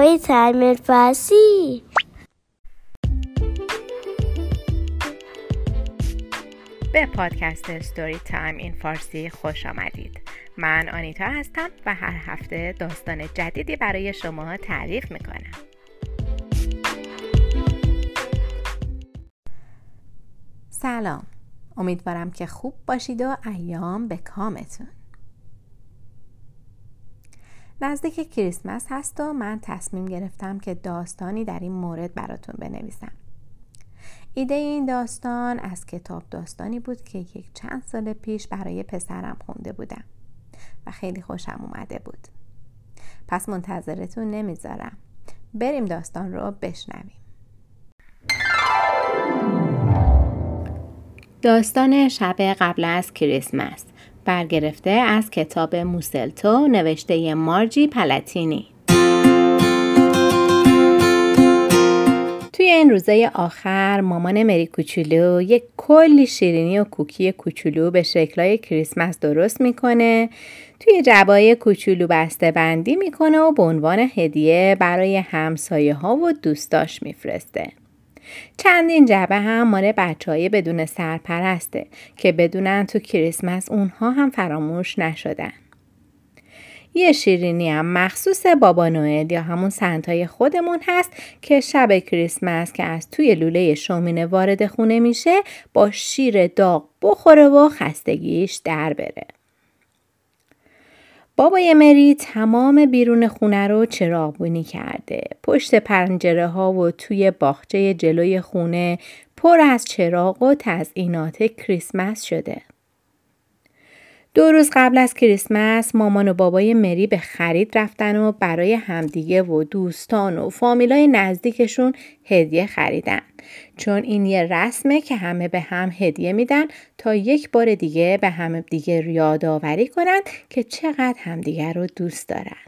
استوری تایم فارسی. به پادکست استوری تایم این فارسی خوش آمدید. من آنیتا هستم و هر هفته داستان جدیدی برای شما تعریف میکنم. سلام، امیدوارم که خوب باشید و ایام به کامتون. نزدیک کریسمس هست و من تصمیم گرفتم که داستانی در این مورد براتون بنویسم. ایده این داستان از کتاب داستانی بود که چند سال پیش برای پسرم خونده بودم و خیلی خوشم اومده بود. پس منتظرتون نمیذارم. بریم داستان رو بشنویم. داستان شب قبل از کریسمس، برگرفته از کتاب موسلتو نوشته مارجی پلاتینی. توی این روزای آخر مامان مری کوچولو یک کلی شیرینی و کوکی کوچولو به شکلای کریسمس درست میکنه، توی جعبه‌های کوچولو بسته بندی میکنه و به عنوان هدیه برای همسایه ها و دوستاش میفرسته. چندین جعبه هم مال بچه‌های بدون سرپرسته که بدونن تو کریسمس اونها هم فراموش نشدن. یه شیرینی هم مخصوص بابا نوئل یا همون سنتای خودمون هست که شب کریسمس که از توی لوله شومینه وارد خونه میشه با شیر داغ بخوره و خستگیش در بره. بابای مری تمام بیرون خونه رو چراغبونی کرده. پشت پنجره ها و توی باغچه جلوی خونه پر از چراغ و تزیینات کریسمس شده. 2 روز قبل از کریسمس مامان و بابای مری به خرید رفتن و برای همدیگه و دوستان و فامیلای نزدیکشون هدیه خریدن، چون این یه رسمه که همه به هم هدیه میدن تا یک بار دیگه به هم دیگه یادآوری کنن که چقدر همدیگه رو دوست دارن.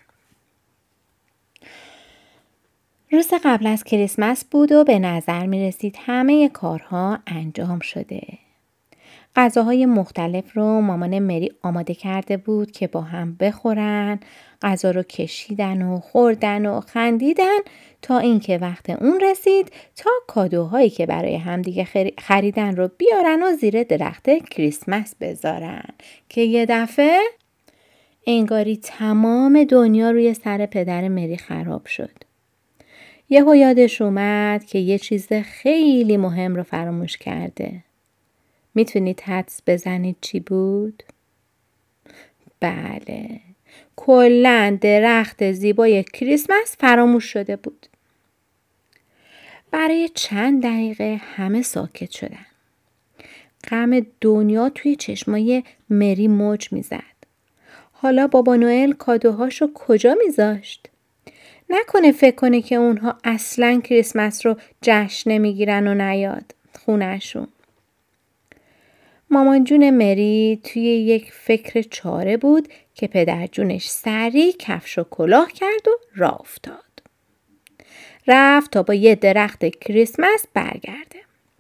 روز قبل از کریسمس بود و به نظر می رسید همه کارها انجام شده. غذاهای مختلف رو مامان مری آماده کرده بود که با هم بخورن. غذا رو کشیدن و خوردن و خندیدن تا اینکه وقت اون رسید تا کادوهایی که برای هم دیگه خریدن رو بیارن و زیر درخت کریسمس بذارن که یه دفعه انگاری تمام دنیا روی سر پدر مری خراب شد. یهو یادش اومد که یه چیز خیلی مهم رو فراموش کرده. میتونید حدس بزنید چی بود؟ بله، کلاً درخت زیبای کریسمس فراموش شده بود. برای چند دقیقه همه ساکت شدن. غم دنیا توی چشمای مری موج میزد. حالا بابا نوئل کادوهاشو کجا میذاشت؟ نکنه فکر کنه که اونها اصلاً کریسمس رو جشن نمیگیرن و نیاد خونه‌شون. مامان جون مری توی یک فکر چاره بود که پدر جونش سریع کفش و کلاه کرد و راه افتاد. رفت تا با یه درخت کریسمس برگرده.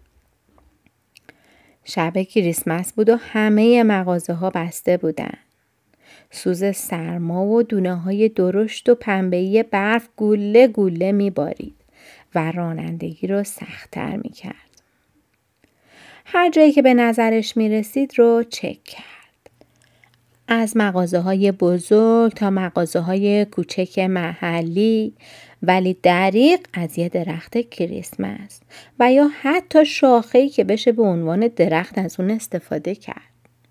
شب کریسمس بود و همه مغازه ها بسته بودن. سوز سرما و دونه های درشت و پنبه‌ای برف گوله گوله می‌بارید و رانندگی رو سخت‌تر می‌کرد. هر جایی که به نظرش می رسید رو چک کرد. از مغازه‌های بزرگ تا مغازه‌های کوچک محلی، ولی دریغ از یه درخت کریسمس و یا حتی شاخه‌ای که بشه به عنوان درخت از اون استفاده کرد.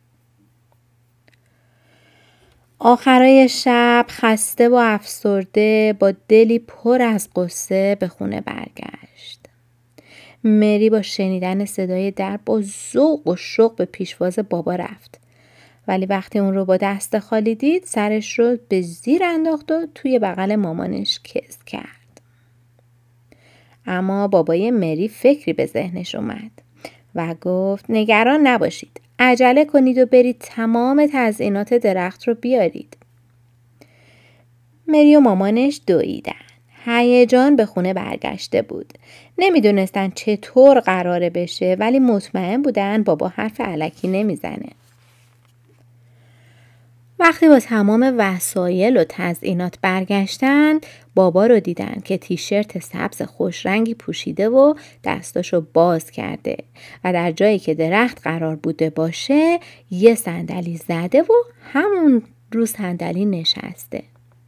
آخرای شب خسته و افسرده با دلی پر از قصه به خونه برگشت. مری با شنیدن صدای در با ذوق و شوق به پیشواز بابا رفت. ولی وقتی اون رو با دست خالی دید سرش رو به زیر انداخت و توی بغل مامانش کز کرد. اما بابای مری فکری به ذهنش اومد و گفت نگران نباشید، عجله کنید و برید تمام تزیینات درخت رو بیارید. مری و مامانش دویدن. هیجان به خونه برگشته بود. نمیدونستن چطور قراره بشه ولی مطمئن بودن بابا حرف الکی نمیزنه. وقتی با تمام وسایل و تزیینات برگشتند، بابا رو دیدن که تیشرت سبز خوشرنگی پوشیده و دستاشو باز کرده و در جایی که درخت قرار بوده باشه یه صندلی زده و همون رو صندلی نشسته.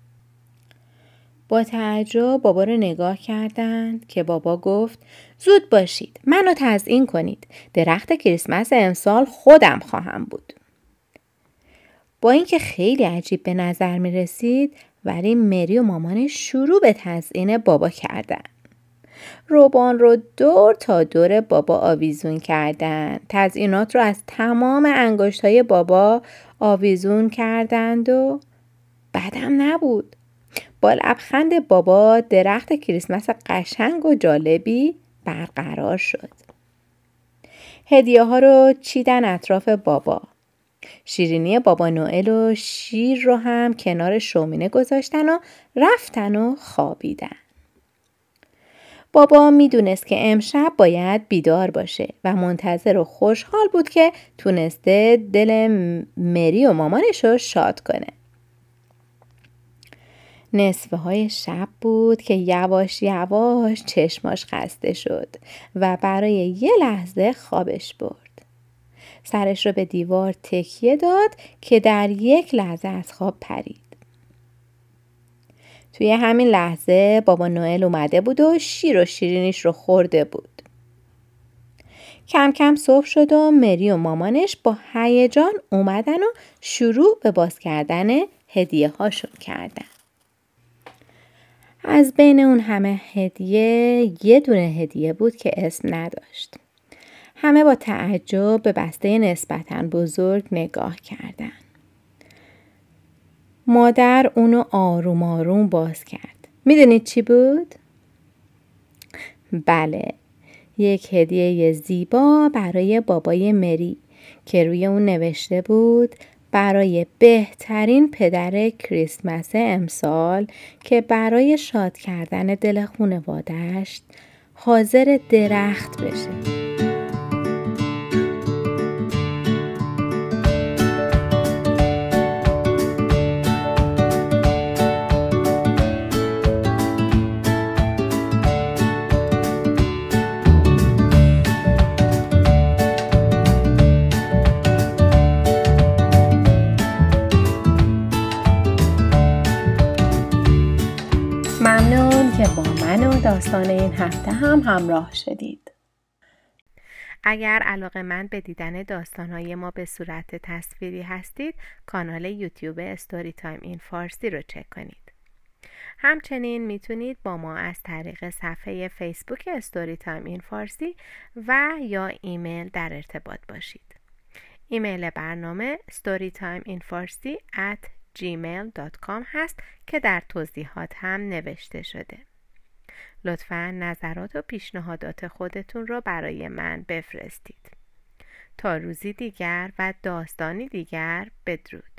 با تعجب بابا رو نگاه کردند که بابا گفت زود باشید، منو تزیین کنید. درخت کریسمس امسال خودم خواهم بود. با اینکه خیلی عجیب به نظر می رسید ولی مری و مامانش شروع به تزیین بابا کردن. روبان رو دور تا دور بابا آویزون کردن. تزیینات رو از تمام انگشت‌های بابا آویزون کردند و بعدم نبود. با لبخند بابا درخت کریسمس قشنگ و جالبی برقرار شد. هدیه ها رو چیدن اطراف بابا. شیرینی بابا نوئل و شیر رو هم کنار شومینه گذاشتن و رفتن و خوابیدن. بابا میدونست که امشب باید بیدار باشه و منتظر و خوشحال بود که تونسته دل مری و مامانش رو شاد کنه. نصفه های شب بود که یواش یواش چشماش خسته شد و برای یه لحظه خوابش برد. سرش رو به دیوار تکیه داد که در یک لحظه از خواب پرید. توی همین لحظه بابا نوئل اومده بود و شیر و شیرینیش رو خورده بود. کم کم صبح شد و مری و مامانش با هیجان اومدن و شروع به باز کردن هدیه هاشون کردن. از بین اون همه هدیه یه دونه هدیه بود که اسم نداشت. همه با تعجب به بسته نسبتاً بزرگ نگاه کردن. مادر اونو آروم آروم باز کرد. میدونید چی بود؟ بله، یک هدیه زیبا برای بابای مری که روی اون نوشته بود برای بهترین پدر کریسمس امسال که برای شاد کردن دل خانواده‌اش حاضر درخت بشه. ممنون که با من و داستان این هفته هم همراه شدید. اگر علاقه‌مند به دیدن داستان‌های ما به صورت تصویری هستید، کانال یوتیوب استوری تایم این فارسی رو چک کنید. همچنین میتونید با ما از طریق صفحه فیسبوک استوری تایم این فارسی و یا ایمیل در ارتباط باشید. ایمیل برنامه storytimeinfarsi@gmail.com هست که در توضیحات هم نوشته شده. لطفاً نظرات و پیشنهادات خودتون رو برای من بفرستید. تا روزی دیگر و داستانی دیگر، بدرود.